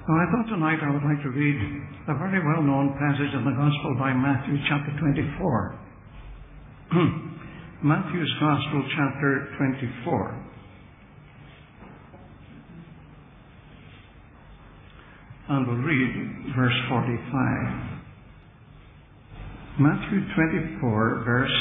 Now, I thought tonight I would like to read a very well-known passage in the Gospel by Matthew, chapter 24. Matthew's Gospel, chapter 24. And we'll read verse 45. Matthew 24, verse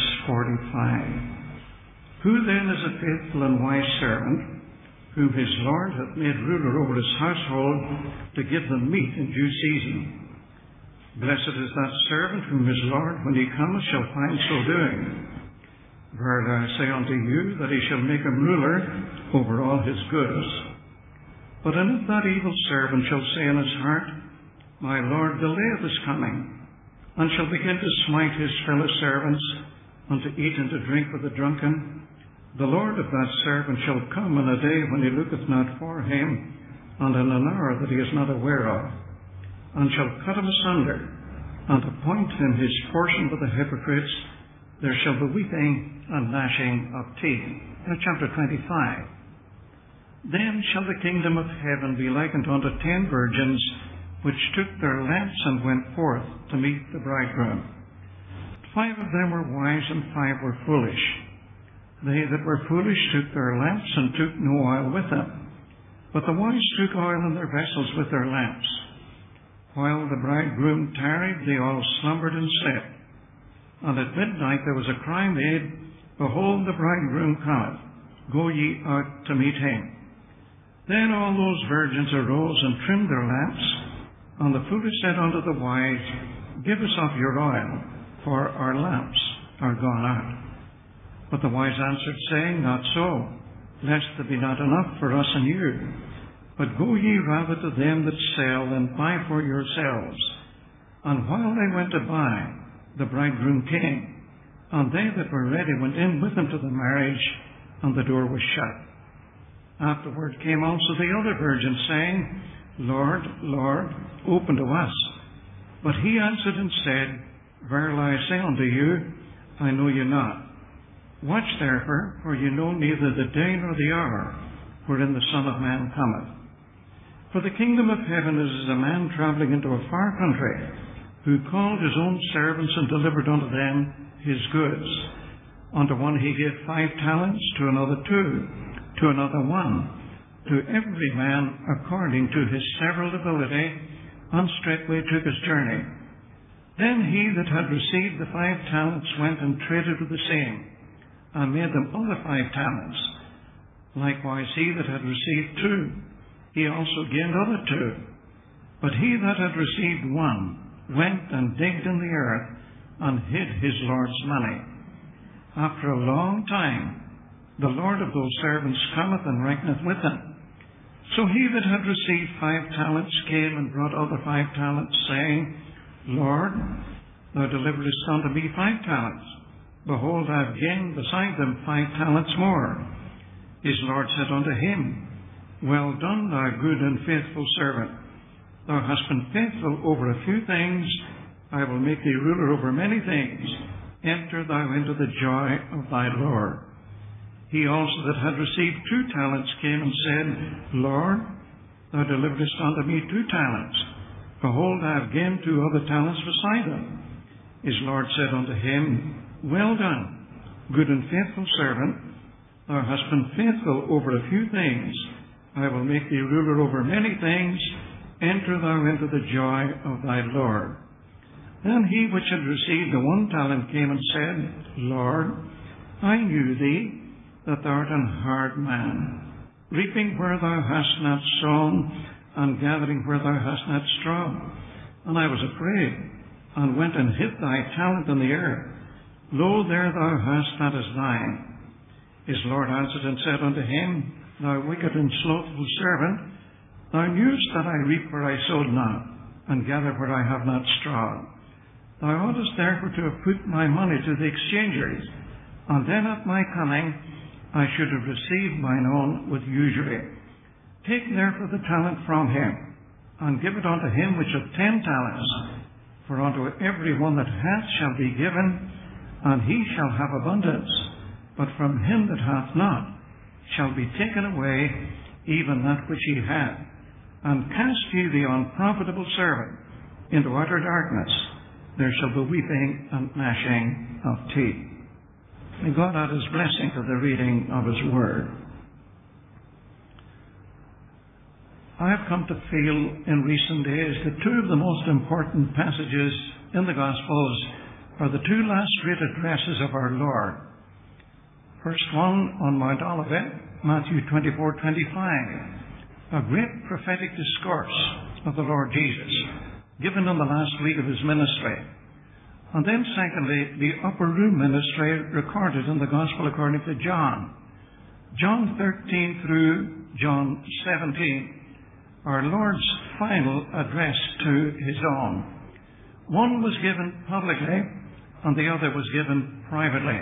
45. Who then is a faithful and wise servant, whom his Lord hath made ruler over his household, to give them meat in due season? Blessed is that servant whom his Lord, when he cometh, shall find so doing. Verily I say unto you, that he shall make him ruler over all his goods. But if that evil servant shall say in his heart, My Lord delayeth his coming, and shall begin to smite his fellow servants, and to eat and to drink with the drunken, the Lord of that servant shall come in a day when he looketh not for him, and in an hour that he is not aware of, and shall cut him asunder, and appoint him his portion with the hypocrites. There shall be weeping and gnashing of teeth. Now, chapter 25. Then shall the kingdom of heaven be likened unto 10 virgins, which took their lamps and went forth to meet the bridegroom. 5 of them were wise, and 5 were foolish. They that were foolish took their lamps, and took no oil with them. But the wise took oil in their vessels with their lamps. While the bridegroom tarried, they all slumbered and slept. And at midnight there was a cry made, Behold, the bridegroom cometh, go ye out to meet him. Then all those virgins arose and trimmed their lamps. And the foolish said unto the wise, Give us of your oil, for our lamps are gone out. But the wise answered, saying, Not so, lest there be not enough for us and you. But go ye rather to them that sell, and buy for yourselves. And while they went to buy, the bridegroom came, and they that were ready went in with him to the marriage, and the door was shut. Afterward came also the other virgins, saying, Lord, Lord, open to us. But he answered and said, Verily I say unto you, I know you not. Watch therefore, for you know neither the day nor the hour wherein the Son of Man cometh. For the kingdom of heaven is as a man travelling into a far country, who called his own servants and delivered unto them his goods. Unto one he gave 5 talents, to another 2, to another 1, to every man according to his several ability, and straightway took his journey. Then he that had received the 5 talents went and traded with the same, and made them other 5 talents. Likewise he that had received 2, he also gained other 2. But he that had received 1 went and digged in the earth, and hid his Lord's money. After a long time, the Lord of those servants cometh and reckoneth with them. So he that had received 5 talents came and brought other 5 talents, saying, Lord, thou deliveredst unto me 5 talents. Behold, I have gained beside them 5 talents more. His Lord said unto him, Well done, thou good and faithful servant. Thou hast been faithful over a few things, I will make thee ruler over many things. Enter thou into the joy of thy Lord. He also that had received 2 talents came and said, Lord, thou deliveredst unto me 2 talents. Behold, I have gained 2 other talents beside them. His Lord said unto him, Well done, good and faithful servant. Thou hast been faithful over a few things. I will make thee ruler over many things. Enter thou into the joy of thy Lord. Then he which had received the 1 talent came and said, Lord, I knew thee, that thou art an hard man, reaping where thou hast not sown, and gathering where thou hast not strawed. And I was afraid, and went and hid thy talent in the earth. Lo, there thou hast that is thine. His Lord answered and said unto him, Thou wicked and slothful servant, thou knewest that I reap where I sowed not, and gather where I have not strawed. Thou oughtest therefore to have put my money to the exchangers, and then at my coming I should have received mine own with usury. Take therefore the talent from him, and give it unto him which hath 10 talents. For unto every one that hath shall be given, and he shall have abundance. But from him that hath not shall be taken away even that which he hath. and cast ye the unprofitable servant into utter darkness. There shall be weeping and gnashing of teeth. May God add His blessing to the reading of His Word. I have come to feel in recent days that two of the most important passages in the Gospels are the two last great addresses of our Lord. First one on Mount Olivet, Matthew 24:25, a great prophetic discourse of the Lord Jesus, given in the last week of His ministry. And then secondly, the upper room ministry recorded in the Gospel according to John. John 13 through John 17. Our Lord's final address to His own. One was given publicly, and the other was given privately.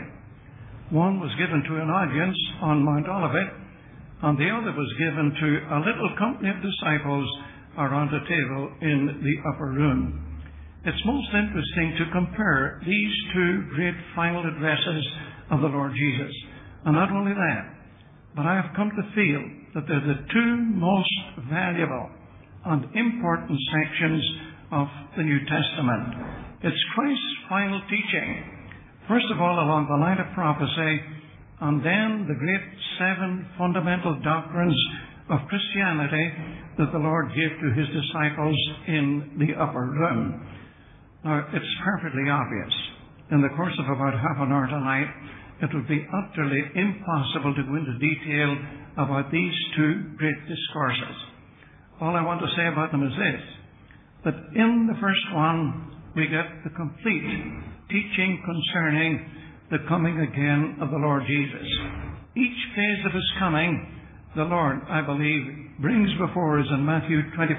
One was given to an audience on Mount Olivet, and the other was given to a little company of disciples around a table in the upper room. It's most interesting to compare these two great final addresses of the Lord Jesus. And not only that, but I have come to feel that they're the two most valuable and important sections of the New Testament. It's Christ's final teaching, first of all along the line of prophecy, and then the great 7 fundamental doctrines of Christianity that the Lord gave to His disciples in the upper room. Now, it's perfectly obvious. In the course of about half an hour tonight, it would be utterly impossible to go into detail about these two great discourses. All I want to say about them is this, that in the first one, we get the complete teaching concerning the coming again of the Lord Jesus. Each phase of His coming, the Lord, I believe, brings before us in Matthew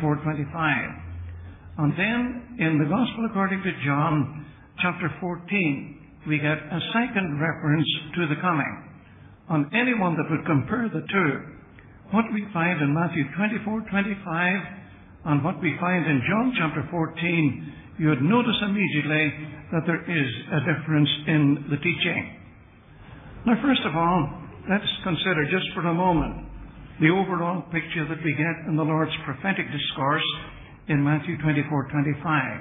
24:25. And then, in the Gospel according to John, chapter 14, we get a second reference to the coming. And anyone that would compare the two, what we find in Matthew 24:25 and what we find in John chapter 14, you would notice immediately that there is a difference in the teaching. Now, first of all, let's consider just for a moment the overall picture that we get in the Lord's prophetic discourse in Matthew 24:25.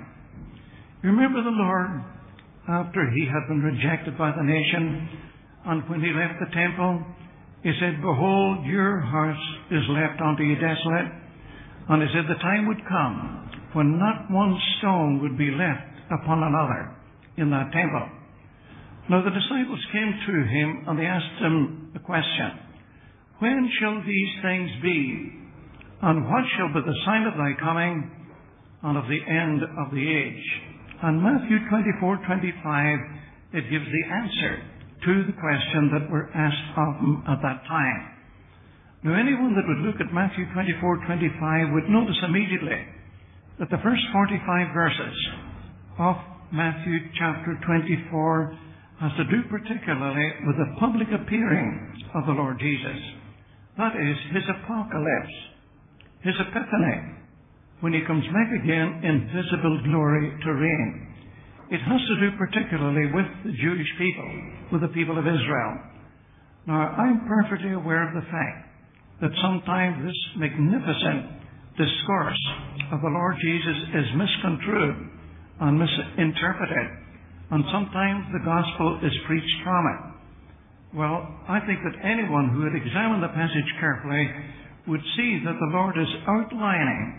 You remember the Lord, after He had been rejected by the nation, and when He left the temple, He said, "Behold, your house is left unto you desolate." And He said the time would come when not one stone would be left upon another in that temple. Now the disciples came to Him and they asked Him a question. "When shall these things be? And what shall be the sign of Thy coming and of the end of the age?" And Matthew 24:25, it gives the answer to the question that were asked of Him at that time. Now anyone that would look at Matthew 24:25 would notice immediately that the first 45 verses of Matthew chapter 24 has to do particularly with the public appearing of the Lord Jesus. That is, His apocalypse, His epiphany, when He comes back again in visible glory to reign. It has to do particularly with the Jewish people, with the people of Israel. Now, I'm perfectly aware of the fact that sometimes this magnificent discourse of the Lord Jesus is misconstrued and misinterpreted, and sometimes the gospel is preached from it. Well, I think that anyone who had examined the passage carefully would see that the Lord is outlining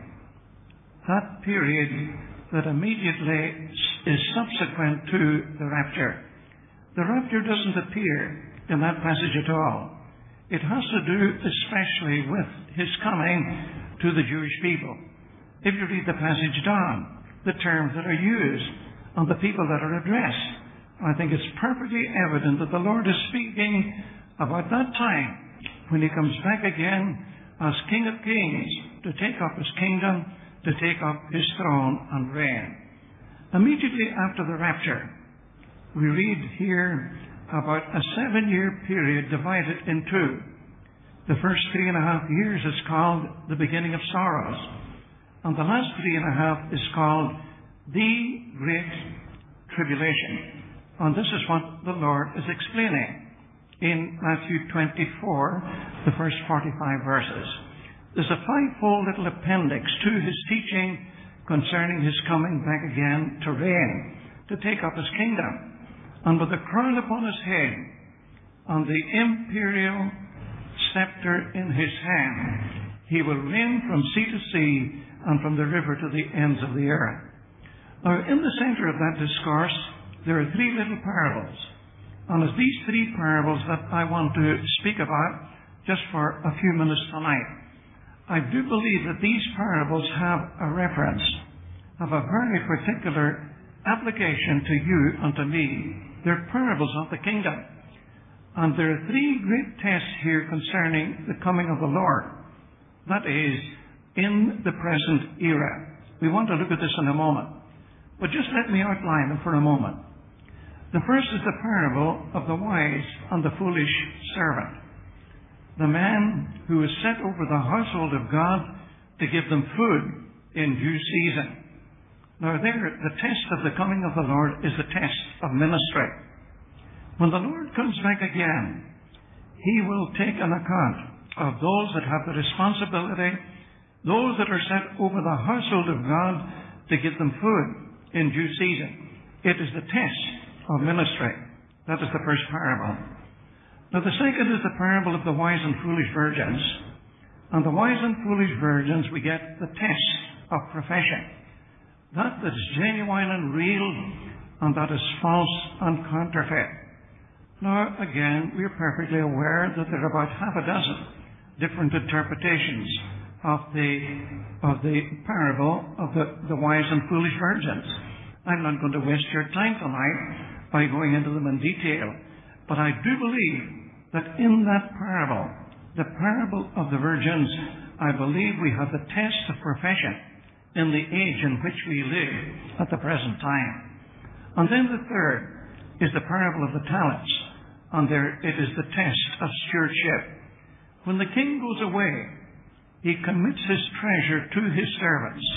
that period that immediately is subsequent to the rapture. The rapture doesn't appear in that passage at all. It has to do especially with His coming to the Jewish people. If you read the passage down, the terms that are used and the people that are addressed, I think it's perfectly evident that the Lord is speaking about that time when He comes back again as King of Kings to take up His kingdom, to take up His throne and reign. Immediately after the rapture, we read here about a 7-year period divided in two. The first 3.5 years is called the beginning of sorrows, and the last 3.5 is called the Great Tribulation. And this is what the Lord is explaining in Matthew 24, the first 45 verses. There's a fivefold little appendix to his teaching concerning his coming back again to reign, to take up his kingdom. And with a crown upon his head, and the imperial scepter in his hand, he will reign from sea to sea and from the river to the ends of the earth. Now, in the center of that discourse, there are three little parables. And it's these three parables that I want to speak about just for a few minutes tonight. I do believe that these parables have a reference, have a very particular application to you and to me. They're parables of the kingdom. And there are three great tests here concerning the coming of the Lord. That is, in the present era. We want to look at this in a moment. But just let me outline them for a moment. The first is the parable of the wise and the foolish servant. The man who is set over the household of God to give them food in due season. Now there, the test of the coming of the Lord is the test of ministry. When the Lord comes back again, He will take an account of those that have the responsibility, those that are set over the household of God to give them food in due season. It is the test of ministry. That is the first parable. Now the second is the parable of the wise and foolish virgins. And the wise and foolish virgins, we get the test of profession. That is genuine and real, and that is false and counterfeit. Now again, we are perfectly aware that there are about half a dozen different interpretations of the parable of the wise and foolish virgins. I'm not going to waste your time tonight by going into them in detail, but I do believe that in that parable, the parable of the virgins, I believe we have the test of profession in the age in which we live at the present time. And then the third is the parable of the talents, and there it is the test of stewardship. When the king goes away, he commits his treasure to his servants.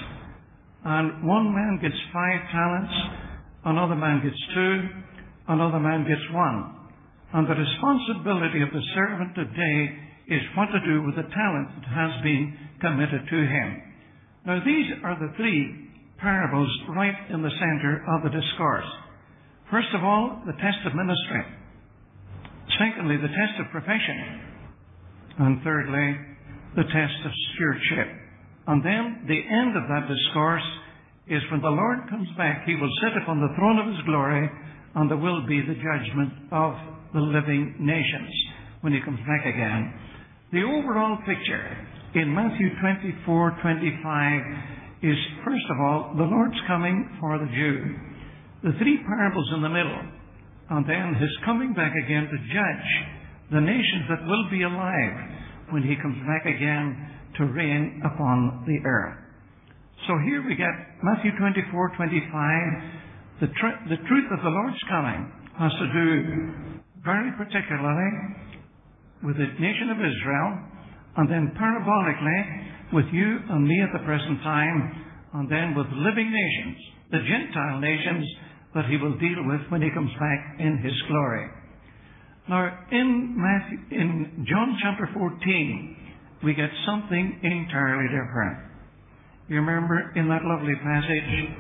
And one man gets 5 talents, another man gets 2, another man gets 1. And the responsibility of the servant today is what to do with the talent that has been committed to him. Now these are the three parables right in the center of the discourse. First of all, the test of ministry. Secondly, the test of profession. And thirdly, the test of stewardship. And then the end of that discourse is when the Lord comes back, He will sit upon the throne of His glory, and there will be the judgment of the living nations when He comes back again. The overall picture in Matthew 24:25 is, first of all, the Lord's coming for the Jew. The three parables in the middle, and then His coming back again to judge the nations that will be alive when He comes back again to reign upon the earth. So here we get Matthew 24:25. The truth of the Lord's coming has to do very particularly with the nation of Israel, and then parabolically with you and me at the present time, and then with living nations, the Gentile nations that He will deal with when He comes back in His glory. Now, in John chapter 14, we get something entirely different. You remember in that lovely passage,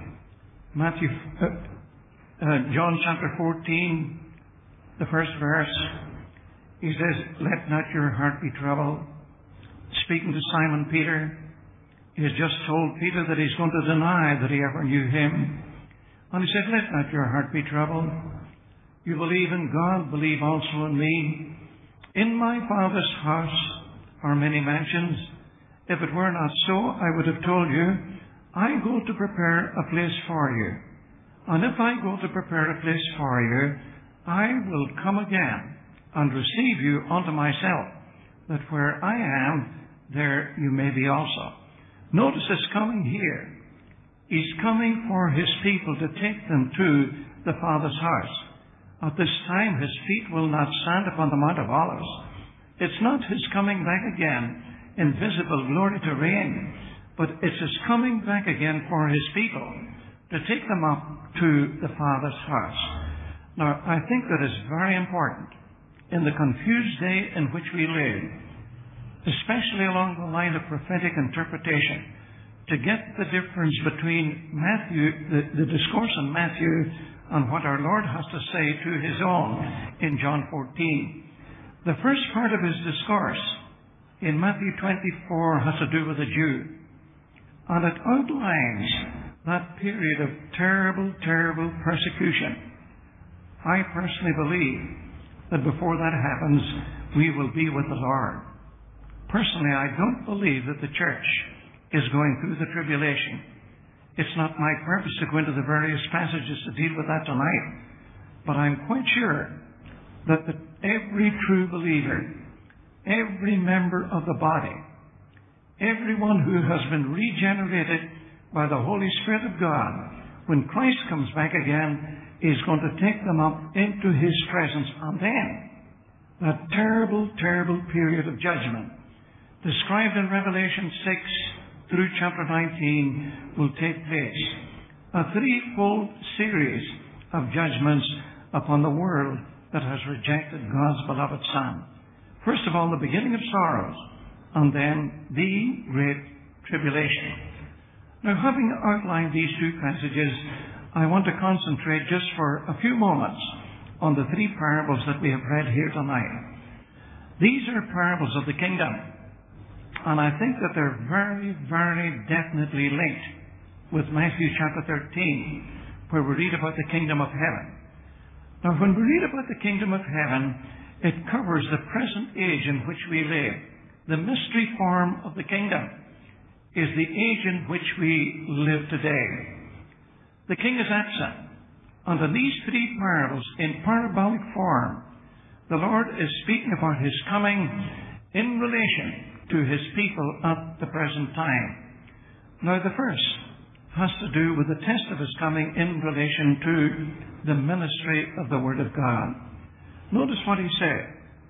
John chapter 14, the first verse, He says, "Let not your heart be troubled." Speaking to Simon Peter, He has just told Peter that he's going to deny that he ever knew Him. And He said, "Let not your heart be troubled. You believe in God, believe also in me. In my Father's house are many mansions. If it were not so, I would have told you, I go to prepare a place for you. And if I go to prepare a place for you, I will come again and receive you unto myself, that where I am, there you may be also." Notice His coming here. He's coming for His people to take them to the Father's house. At this time, His feet will not stand upon the Mount of Olives. It's not His coming back again in visible glory to reign, but it's His coming back again for His people to take them up to the Father's house. Now, I think that is very important in the confused day in which we live. especially along the line of prophetic interpretation, to get the difference between Matthew, the discourse in Matthew, and what our Lord has to say to his own in John 14. The first part of his discourse in Matthew 24 has to do with the Jew, and it outlines that period of terrible, terrible persecution. I personally believe that before that happens, we will be with the Lord. Personally, I don't believe that the church is going through the tribulation. It's not my purpose to go into the various passages to deal with that tonight, but I'm quite sure that every true believer, every member of the body, everyone who has been regenerated by the Holy Spirit of God, when Christ comes back again, is going to take them up into his presence, and then that terrible, terrible period of judgment described in Revelation 6 through chapter 19 will take place. A threefold series of judgments upon the world that has rejected God's beloved Son. First of all, the beginning of sorrows, and then the great tribulation. Now, having outlined these two passages, I want to concentrate just for a few moments on the three parables that we have read here tonight. These are parables of the kingdom, and I think that they're very, very definitely linked with Matthew chapter 13, where we read about the kingdom of heaven. Now, when we read about the kingdom of heaven, it covers the present age in which we live. The mystery form of the kingdom is the age in which we live today. The king is absent. And in these three parables, in parabolic form, the Lord is speaking about his coming in relation to his people at the present time. Now, the first has to do with the test of his coming in relation to the ministry of the Word of God. Notice what he said.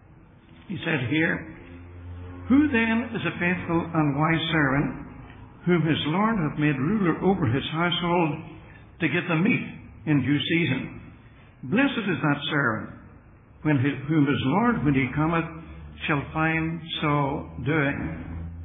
He said here, "Who then is a faithful and wise servant, whom his Lord hath made ruler over his household, to give them meat in due season? Blessed is that servant, whom his Lord, when he cometh, shall find so doing."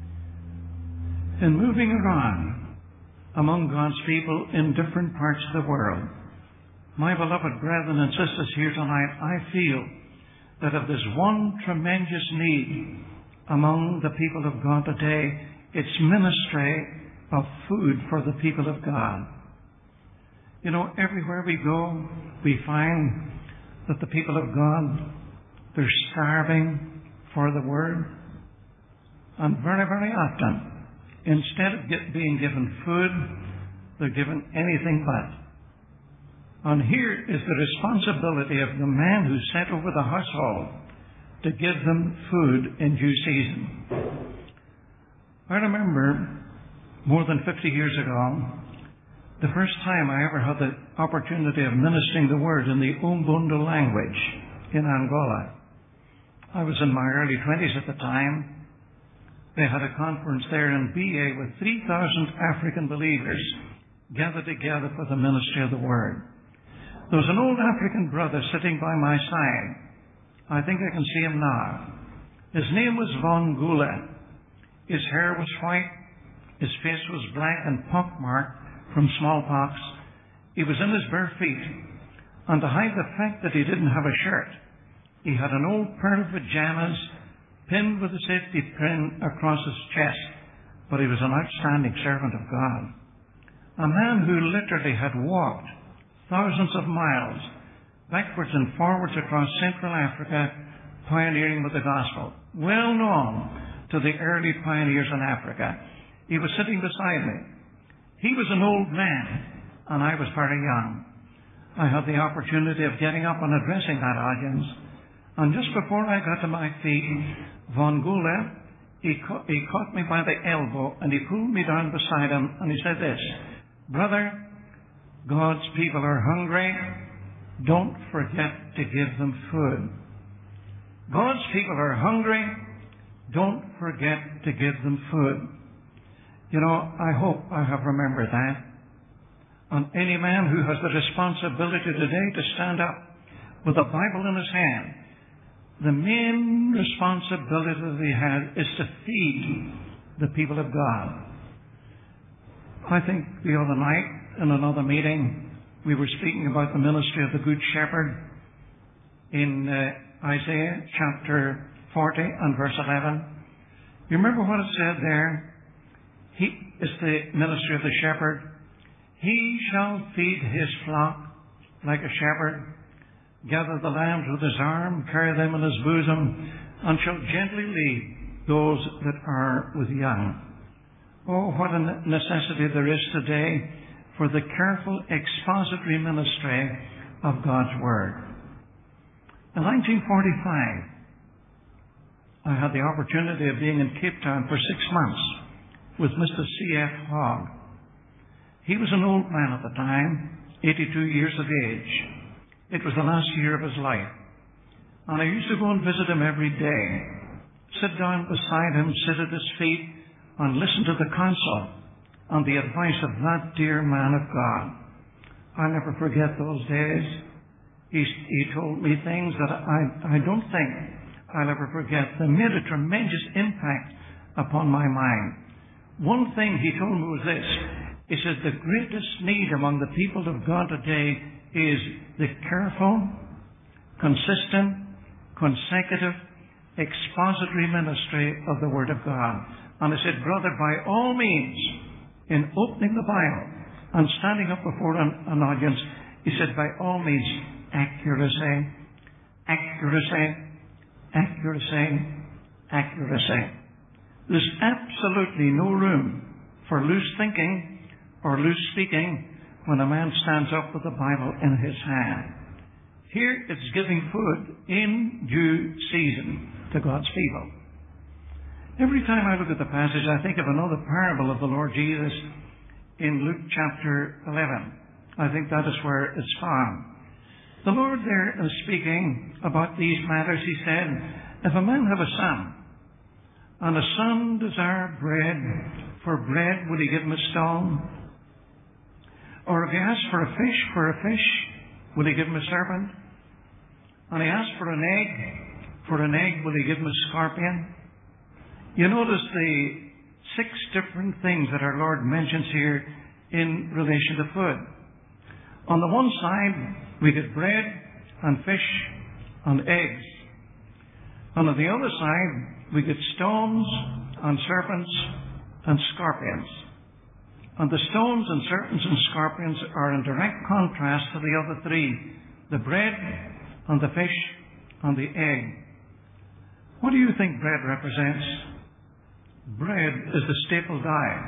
In moving around among God's people in different parts of the world, my beloved brethren and sisters here tonight, I feel that if there's one tremendous need among the people of God today, it's ministry of food for the people of God. You know, everywhere we go, we find that the people of God, they're starving for the Word. And very, very often, instead of being given food, they're given anything but. And here is the responsibility of the man who's set over the household to give them food in due season. I remember more than 50 years ago, the first time I ever had the opportunity of ministering the Word in the Umbundo language in Angola. I was in my early 20s at the time. They had a conference there in BA with 3,000 African believers gathered together for the ministry of the Word. There was an old African brother sitting by my side. I think I can see him now. His name was Von Gula. His hair was white. His face was black and pockmarked from smallpox. He was in his bare feet. And to hide the fact that he didn't have a shirt, he had an old pair of pajamas pinned with a safety pin across his chest. But he was an outstanding servant of God. A man who literally had walked thousands of miles backwards and forwards across Central Africa, pioneering with the gospel. Well known to the early pioneers in Africa. He was sitting beside me. He was an old man, and I was very young. I had the opportunity of getting up and addressing that audience. And just before I got to my feet, Von Gula, he caught me by the elbow, and he pulled me down beside him, and he said this, "Brother, God's people are hungry. Don't forget to give them food." God's people are hungry. Don't forget to give them food. You know, I hope I have remembered that. And any man who has the responsibility today to stand up with a Bible in his hand, the main responsibility that he had is to feed the people of God. I think the other night in another meeting, we were speaking about the ministry of the Good Shepherd in Isaiah chapter 40 and verse 11. You remember what it said there? He is the ministry of the shepherd. He shall feed his flock like a shepherd, gather the lambs with his arm, carry them in his bosom, and shall gently lead those that are with young. Oh, what a necessity there is today for the careful expository ministry of God's Word. In 1945, I had the opportunity of being in Cape Town for 6 months with Mr. C.F. Hogg. He was an old man at the time, 82 years of age. It was the last year of his life. And I used to go and visit him every day, sit down beside him, sit at his feet, and listen to the counsel and the advice of that dear man of God. I'll never forget those days. He told me things that I don't think I'll ever forget. They made a tremendous impact upon my mind. One thing he told me was this. He said the greatest need among the people of God today is the careful, consistent, consecutive, expository ministry of the Word of God. And I said, brother, by all means, in opening the Bible and standing up before an audience, he said, by all means, accuracy, accuracy, accuracy, accuracy. There's absolutely no room for loose thinking or loose speaking when a man stands up with the Bible in his hand. Here it's giving food in due season to God's people. Every time I look at the passage, I think of another parable of the Lord Jesus in Luke chapter 11. I think that is where it's found. The Lord there is speaking about these matters. He said, if a man have a son, and a son desire bread, for bread would he give him a stone? Or if he asks for a fish, would he give him a serpent? And he asks for an egg, will he give him a scorpion? You notice the 6 different things that our Lord mentions here in relation to food. On the one side, we get bread and fish and eggs. And on the other side, we get stones and serpents and scorpions. And the stones and serpents and scorpions are in direct contrast to the other 3, the bread and the fish and the egg. What do you think bread represents? Bread is the staple diet.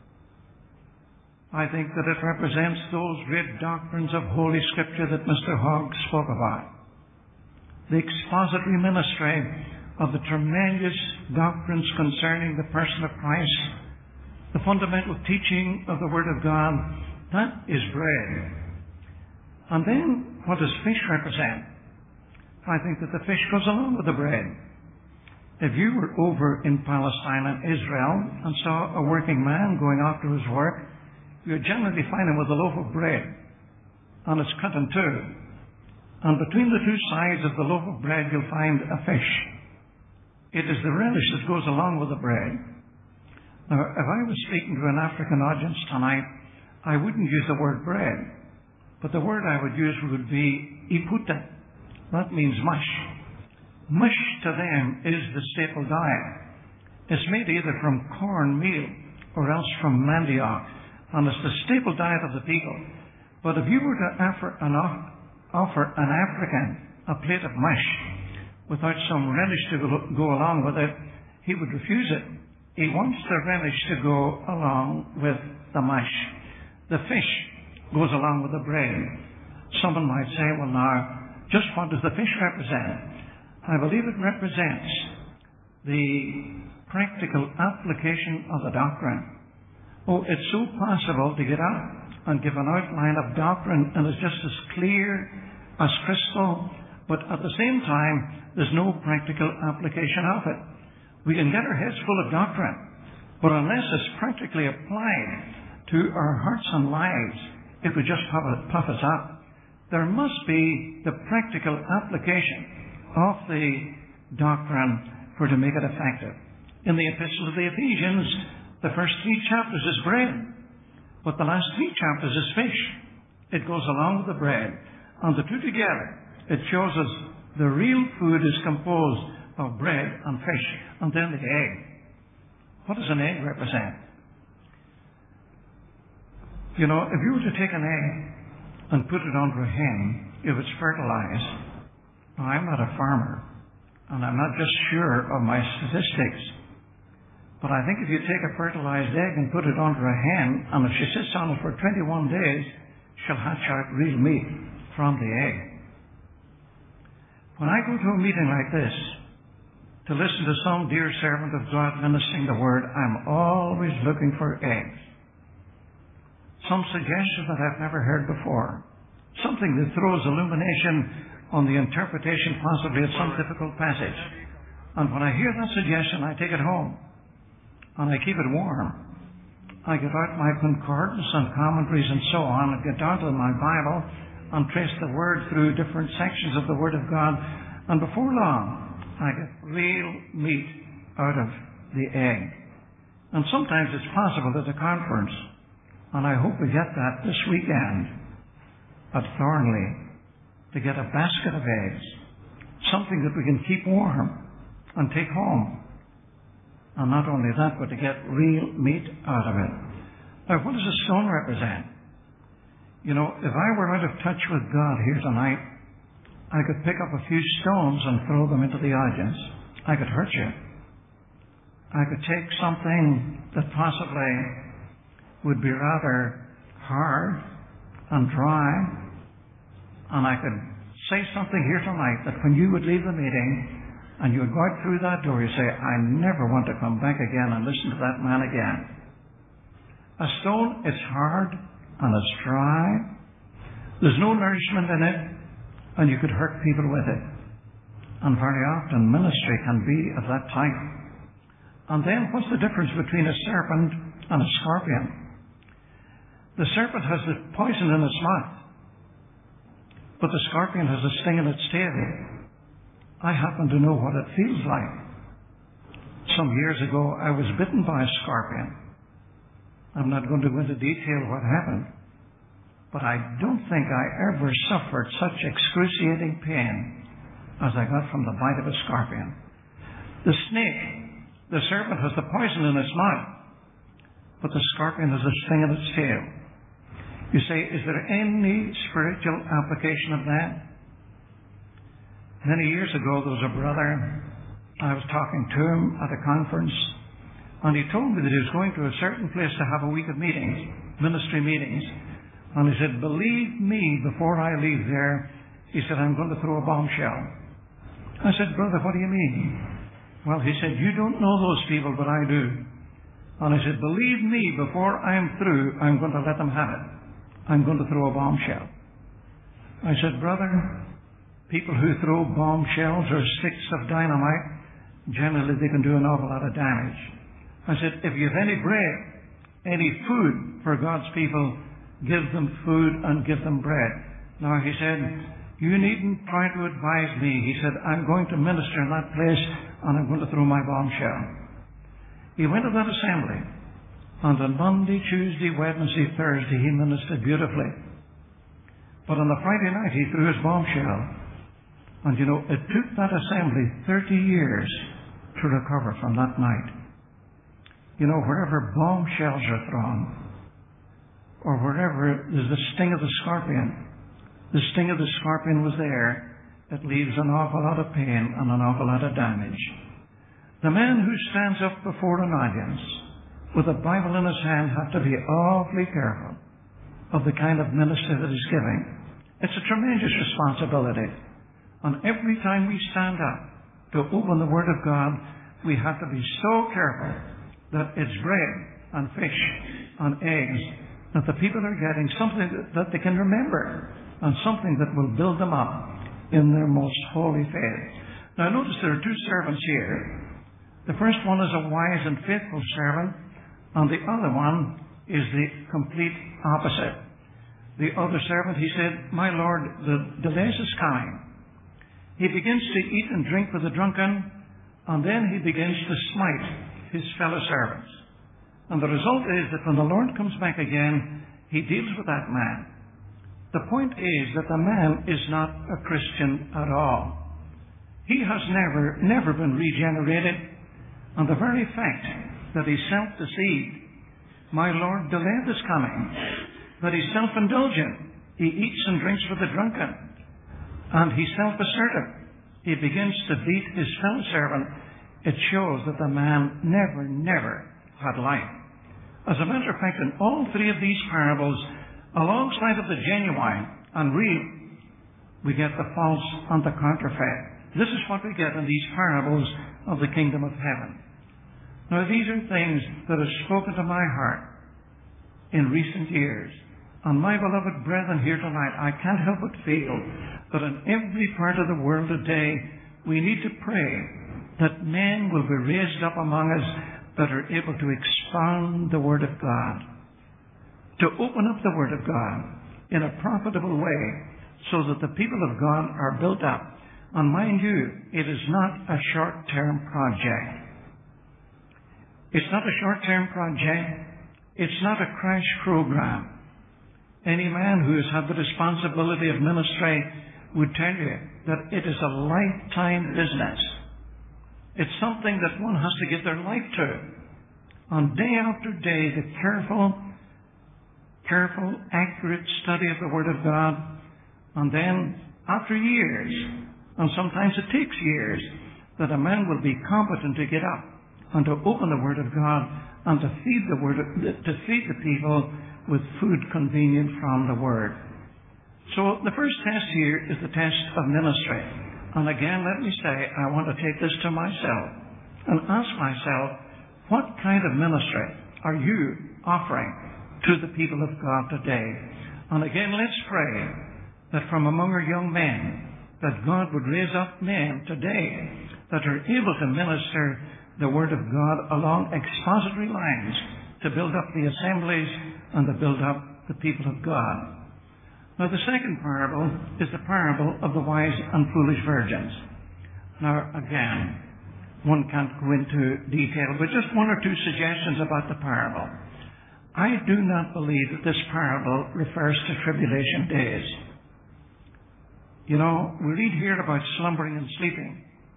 I think that it represents those great doctrines of Holy Scripture that Mr. Hogg spoke about. The expository ministry of the tremendous doctrines concerning the person of Christ, the fundamental teaching of the Word of God, that is bread. And then, what does fish represent? I think that the fish goes along with the bread. If you were over in Palestine and Israel and saw a working man going after his work, you would generally find him with a loaf of bread, and it's cut in two. And between the 2 sides of the loaf of bread, you'll find a fish. It is the relish that goes along with the bread. Now, if I was speaking to an African audience tonight, I wouldn't use the word bread, but the word I would use would be iputa. That means mush. Mush to them is the staple diet. It's made either from cornmeal or else from manioc, and it's the staple diet of the people. But if you were to offer an African a plate of mush without some relish to go along with it, he would refuse it. He wants the relish to go along with the mush. The fish goes along with the bread. Someone might say, well now, just what does the fish represent? I believe it represents the practical application of the doctrine. Oh, it's so possible to get out and give an outline of doctrine and it's just as clear as crystal, but at the same time, there's no practical application of it. We can get our heads full of doctrine, but unless it's practically applied to our hearts and lives, it would just puff us up. There must be the practical application of the doctrine for to make it effective. In the Epistle of the Ephesians, the first 3 chapters is bread, but the last 3 chapters is fish. It goes along with the bread. And the two together, it shows us the real food is composed of bread and fish, and then the egg. What does an egg represent? You know, if you were to take an egg and put it onto a hen, if it's fertilized, now I'm not a farmer, and I'm not just sure of my statistics, but I think if you take a fertilized egg and put it onto a hen, and if she sits on it for 21 days, she'll hatch out real meat from the egg. When I go to a meeting like this, to listen to some dear servant of God ministering the word, I'm always looking for eggs. Some suggestion that I've never heard before. Something that throws illumination on the interpretation possibly of some difficult passage. And when I hear that suggestion, I take it home. And I keep it warm. I get out my concordance and commentaries and so on, and get down to my Bible and trace the word through different sections of the Word of God. And before long, I get real meat out of the egg. And sometimes it's possible at a conference, and I hope we get that this weekend at Thornley, to get a basket of eggs, something that we can keep warm and take home. And not only that, but to get real meat out of it. Now, what does a stone represent? You know, if I were out of touch with God here tonight, I could pick up a few stones and throw them into the audience. I could hurt you. I could take something that possibly would be rather hard and dry, and I could say something here tonight that when you would leave the meeting and you would go out through that door, you say, I never want to come back again and listen to that man again. A stone is hard and it's dry. There's no nourishment in it, and you could hurt people with it. And very often ministry can be of that type. And then what's the difference between a serpent and a scorpion? The serpent has the poison in its mouth, but the scorpion has a sting in its tail. I happen to know what it feels like. Some years ago, I was bitten by a scorpion. I'm not going to go into detail what happened, but I don't think I ever suffered such excruciating pain as I got from the bite of a scorpion. The snake, the serpent, has the poison in its mouth, but the scorpion has a sting in its tail. You say, is there any spiritual application of that? Many years ago, there was a brother, I was talking to him at a conference, and he told me that he was going to a certain place to have a week of meetings, ministry meetings. And he said, believe me, before I leave there, he said, I'm going to throw a bombshell. I said, brother, what do you mean? Well, he said, you don't know those people, but I do. And I said, believe me, before I'm through, I'm going to let them have it. I'm going to throw a bombshell. I said, brother, people who throw bombshells or sticks of dynamite, generally they can do an awful lot of damage. I said, if you have any bread, any food for God's people, give them food and give them bread. Now, he said, you needn't try to advise me. He said, I'm going to minister in that place and I'm going to throw my bombshell. He went to that assembly. And on Monday, Tuesday, Wednesday, Thursday, he ministered beautifully. But on the Friday night, he threw his bombshell. And you know, it took that assembly 30 years to recover from that night. You know, wherever bombshells are thrown, or wherever there's the sting of the sting of the scorpion was there, it leaves an awful lot of pain and an awful lot of damage. The man who stands up before an audience with a Bible in his hand has to be awfully careful of the kind of ministry that he's giving. It's a tremendous responsibility. And every time we stand up to open the Word of God, we have to be so careful that it's bread and fish and eggs, that the people are getting something that they can remember and something that will build them up in their most holy faith. Now notice there are two servants here. The first one is a wise and faithful servant, and the other one is the complete opposite. The other servant, he said, my Lord, the delays is coming. He begins to eat and drink with the drunken, and then he begins to smite his fellow servants. And the result is that when the Lord comes back again, he deals with that man. The point is that the man is not a Christian at all. He has never been regenerated, and the very fact that he's self-deceived, my Lord delayed his coming, that he's self-indulgent, he eats and drinks with the drunken, and he's self-assertive, he begins to beat his fellow servant, it shows that the man never had life. As a matter of fact, in all three of these parables, alongside of the genuine and real, we get the false and the counterfeit. This is what we get in these parables of the kingdom of heaven. Now, these are things that have spoken to my heart in recent years. And my beloved brethren here tonight, I can't help but feel that in every part of the world today, we need to pray that men will be raised up among us that are able to expound the Word of God, to open up the Word of God in a profitable way so that the people of God are built up. And mind you, it is not a short-term project. It's not a short-term project. It's not a crash program. Any man who has had the responsibility of ministry would tell you that it is a lifetime business. It's something that one has to give their life to. And day after day, the careful, accurate study of the Word of God. And then, after years, and sometimes it takes years, that a man will be competent to get up and to open the Word of God and to feed the people with food convenient from the Word. So the first test here is the test of ministry. And again, let me say, I want to take this to myself and ask myself, what kind of ministry are you offering to the people of God today? And again, let's pray that from among our young men, that God would raise up men today that are able to minister the Word of God along expository lines to build up the assemblies and to build up the people of God. Now, the second parable is the parable of the wise and foolish virgins. Now, again, one can't go into detail, but just one or two suggestions about the parable. I do not believe that this parable refers to tribulation days. You know, we read here about slumbering and sleeping.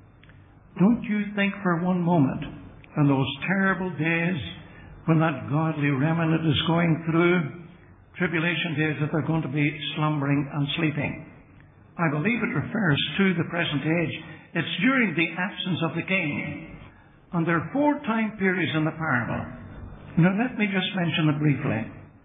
Don't you think for one moment, in those terrible days when that godly remnant is going through tribulation days, that they're going to be slumbering and sleeping. I believe it refers to the present age. It's during the absence of the king. And there are 4 time periods in the parable. Now let me just mention it briefly.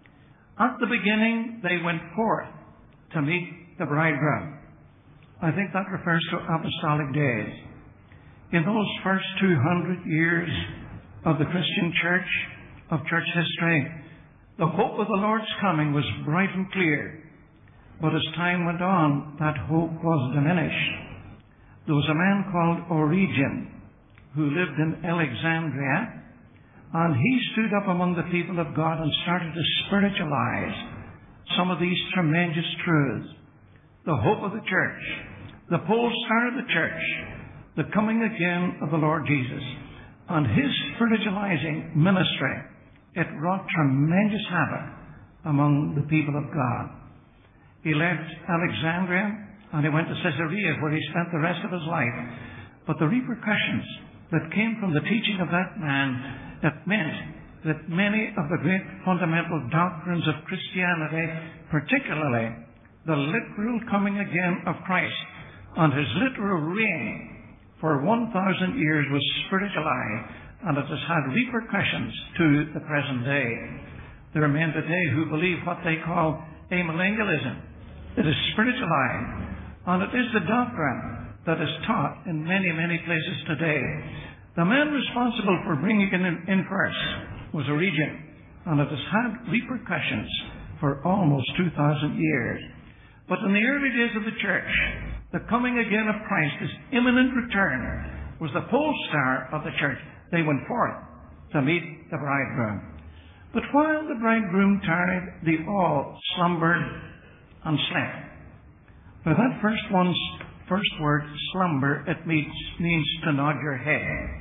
At the beginning, they went forth to meet the bridegroom. I think that refers to apostolic days. In those first 200 years of the Christian church, of church history, the hope of the Lord's coming was bright and clear. But as time went on, that hope was diminished. There was a man called Origen who lived in Alexandria, and he stood up among the people of God and started to spiritualize some of these tremendous truths. The hope of the church, the pole star of the church, the coming again of the Lord Jesus. And his spiritualizing ministry, it wrought tremendous havoc among the people of God. He left Alexandria and he went to Caesarea, where he spent the rest of his life. But the repercussions that came from the teaching of that man, it meant that many of the great fundamental doctrines of Christianity, particularly the literal coming again of Christ and his literal reign for 1,000 years, was spiritualized, and it has had repercussions to the present day. There are men today who believe what they call amillennialism. It is spiritualized, and it is the doctrine that is taught in many, many places today. The man responsible for bringing it in first was Origen, and it has had repercussions for almost 2,000 years. But in the early days of the church, the coming again of Christ, his imminent return, was the pole star of the church. They went forth to meet the bridegroom. But while the bridegroom tarried, they all slumbered and slept. Now that first first word, slumber, it means to nod your head.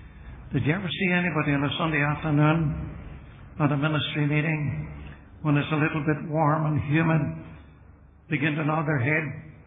Did you ever see anybody on a Sunday afternoon at a ministry meeting when it's a little bit warm and humid begin to nod their head?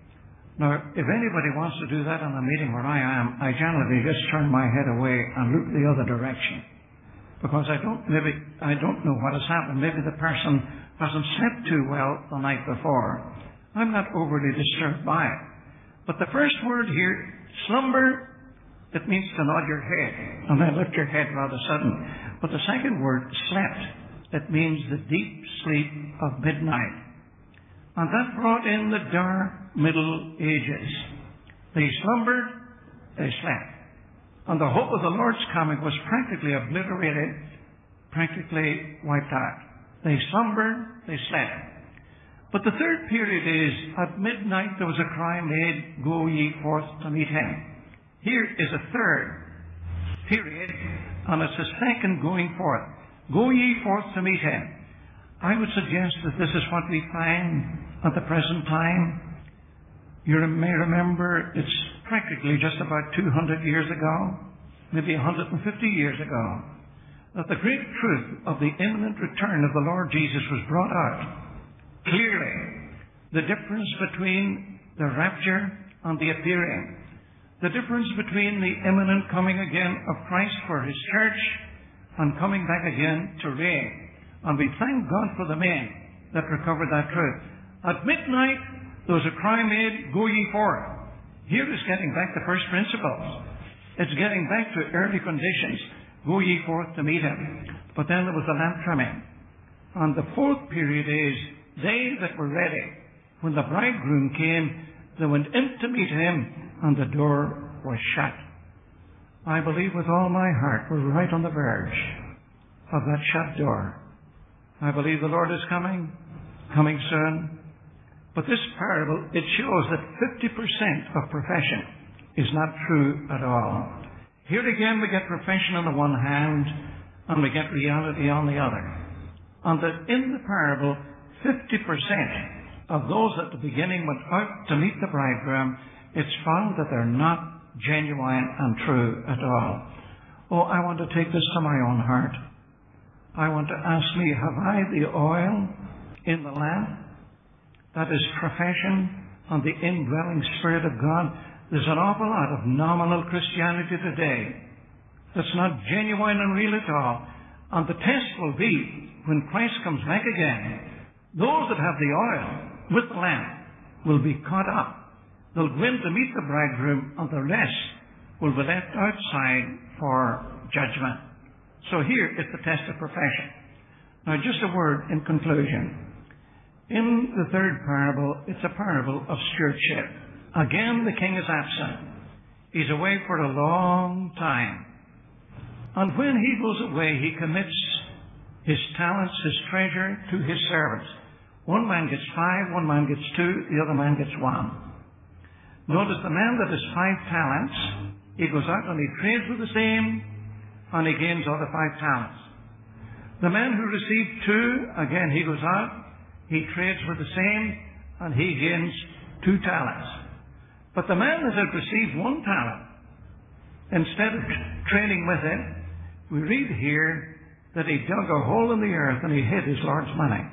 Now, if anybody wants to do that in a meeting where I am, I generally just turn my head away and look the other direction. Because I don't know what has happened. Maybe the person hasn't slept too well the night before. I'm not overly disturbed by it. But the first word here, slumber, it means to nod your head and then lift your head rather sudden. But the second word, slept, it means the deep sleep of midnight. And that brought in the dark Middle Ages. They slumbered, they slept. And the hope of the Lord's coming was practically obliterated, practically wiped out. They slumbered, they slept. But the third period is, at midnight there was a cry made, go ye forth to meet him. Here is a third period, and it's a second going forth. Go ye forth to meet him. I would suggest that this is what we find at the present time. You may remember it's practically just about 200 years ago, maybe 150 years ago, that the great truth of the imminent return of the Lord Jesus was brought out. Clearly, the difference between the rapture and the appearing, the difference between the imminent coming again of Christ for his church and coming back again to reign. And we thank God for the men that recovered that truth. At midnight, there was a cry made, go ye forth. Here is getting back to first principles. It's getting back to early conditions. Go ye forth to meet him. But then there was the lamp trimming. And the fourth period is, they that were ready, when the bridegroom came, they went in to meet him, and the door was shut. I believe with all my heart we're right on the verge of that shut door. I believe the Lord is coming soon. But this parable, it shows that 50% of profession is not true at all. Here again we get profession on the one hand, and we get reality on the other. And that in the parable, 50% of those at the beginning went out to meet the bridegroom, it's found that they're not genuine and true at all. Oh, I want to take this to my own heart. I want to ask me, have I the oil in the lamp? That is profession and the indwelling Spirit of God. There's an awful lot of nominal Christianity today that's not genuine and real at all. And the test will be, when Christ comes back again, those that have the oil with the lamp will be caught up. They'll go in to meet the bridegroom, and the rest will be left outside for judgment. So here is the test of profession. Now just a word in conclusion. In the third parable, it's a parable of stewardship. Again, the king is absent. He's away for a long time. And when he goes away, he commits his talents, his treasure, to his servants. One man gets 5, one man gets 2, the other man gets 1. Notice the man that has 5 talents, he goes out and he trades with the same, and he gains other 5 talents. The man who received 2, again he goes out, he trades with the same, and he gains 2 talents. But the man that had received 1 talent, instead of trading with it, we read here that he dug a hole in the earth and he hid his Lord's money.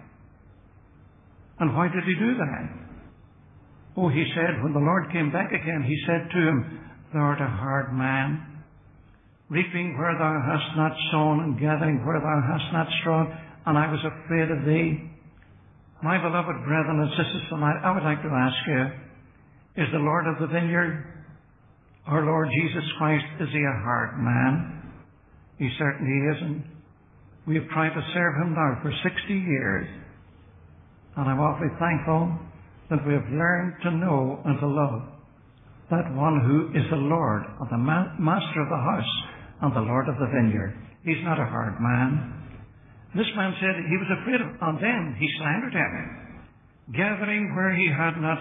And why did he do that? Oh, he said, when the Lord came back again, he said to him, thou art a hard man, reaping where thou hast not sown and gathering where thou hast not strawed, and I was afraid of thee. My beloved brethren and sisters tonight, I would like to ask you, is the Lord of the vineyard, our Lord Jesus Christ, is he a hard man? He certainly isn't. We have tried to serve him now for 60 years. And I'm awfully thankful that we have learned to know and to love that one who is the Lord of the master of the house and the Lord of the vineyard. He's not a hard man. This man said he was afraid of, and then he slandered him. Gathering where he had not,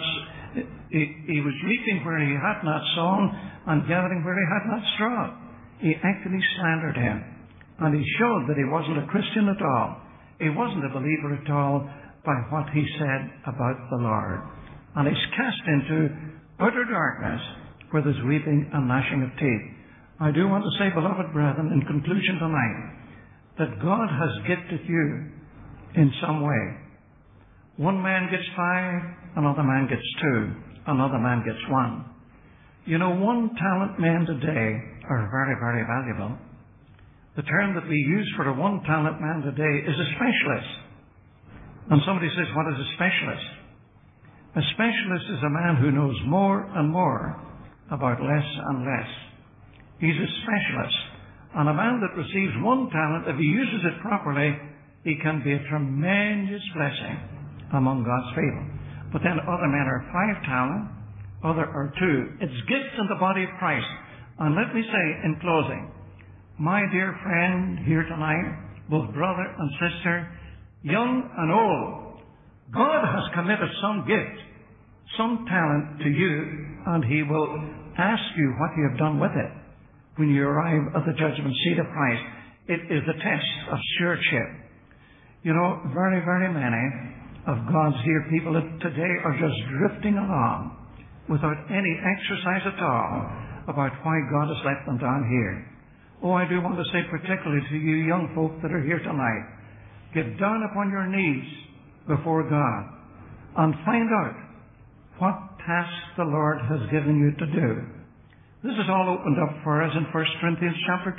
he was reaping where he had not sown and gathering where he had not strawed. He actually slandered him. And he showed that he wasn't a Christian at all. He wasn't a believer at all by what he said about the Lord. And he's cast into utter darkness where there's weeping and gnashing of teeth. I do want to say, beloved brethren, in conclusion tonight, that God has gifted you in some way. One man gets 5, another man gets 2, another man gets 1. You know, one talent men today are very, very valuable. The term that we use for a one talent man today is a specialist. And somebody says, what is a specialist? A specialist is a man who knows more and more about less and less. He's a specialist. And a man that receives one talent, if he uses it properly, he can be a tremendous blessing among God's people. But then other men are 5 talent, other are 2. It's gifts in the body of Christ. And let me say in closing, my dear friend here tonight, both brother and sister, young and old, God has committed some gift, some talent to you, and He will ask you what you have done with it when you arrive at the judgment seat of Christ. It is a test of stewardship. You know, very, very many of God's dear people today are just drifting along without any exercise at all about why God has let them down here. Oh, I do want to say particularly to you young folk that are here tonight, get down upon your knees before God and find out what task the Lord has given you to do. This is all opened up for us in 1 Corinthians chapter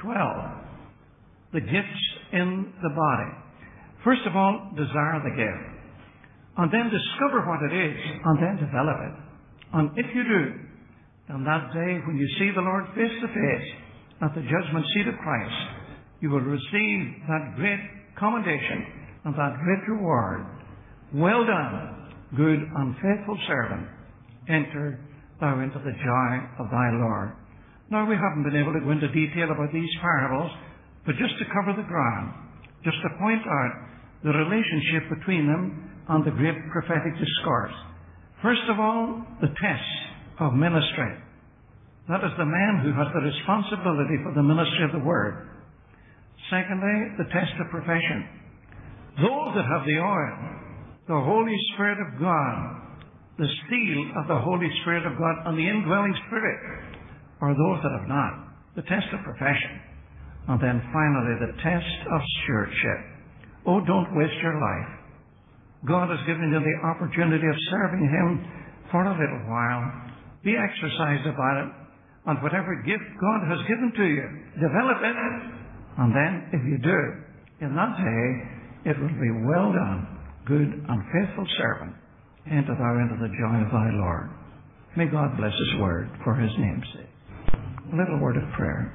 12. The gifts in the body. First of all, desire the gift. And then discover what it is, and then develop it. And if you do, then that day when you see the Lord face to face at the judgment seat of Christ, you will receive that great commendation and that great reward. Well done, good and faithful servant. Enter thou into the joy of thy Lord. Now, we haven't been able to go into detail about these parables, but just to cover the ground, just to point out the relationship between them and the great prophetic discourse. First of all, the test of ministry. That is the man who has the responsibility for the ministry of the Word. Secondly, the test of profession. Those that have the oil, the Holy Spirit of God, the seal of the Holy Spirit of God, and the indwelling Spirit, are those that have not. The test of profession. And then finally, the test of stewardship. Oh, don't waste your life. God has given you the opportunity of serving Him for a little while. Be exercised about it. And whatever gift God has given to you, develop it. And then, if you do, in that day, it will be well done, good and faithful servant. Enter thou into the joy of thy Lord. May God bless His word for His name's sake. A little word of prayer.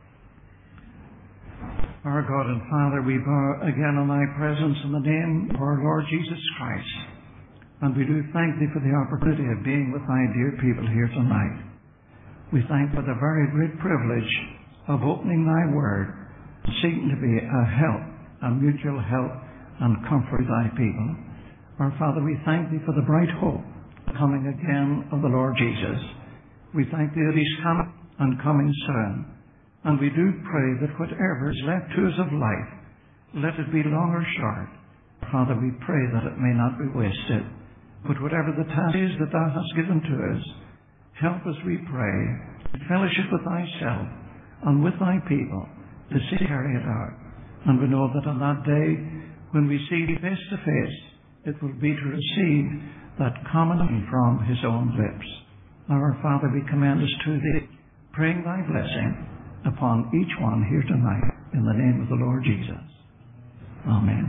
Our God and Father, we bow again in thy presence in the name of our Lord Jesus Christ. And we do thank thee for the opportunity of being with thy dear people here tonight. We thank for the very great privilege of opening thy word, seeking to be a help, a mutual help and comfort thy people. Our Father, we thank thee for the bright hope, coming again of the Lord Jesus. We thank thee that he's coming and coming soon. And we do pray that whatever is left to us of life, let it be long or short. Father, we pray that it may not be wasted. But whatever the task is that thou hast given to us, help us, we pray, in fellowship with thyself and with thy people to see carry it out. And we know that on that day, when we see thee face to face, it will be to receive that commendation from his own lips. Now, our Father, we commend us to thee, praying thy blessing upon each one here tonight, in the name of the Lord Jesus. Amen.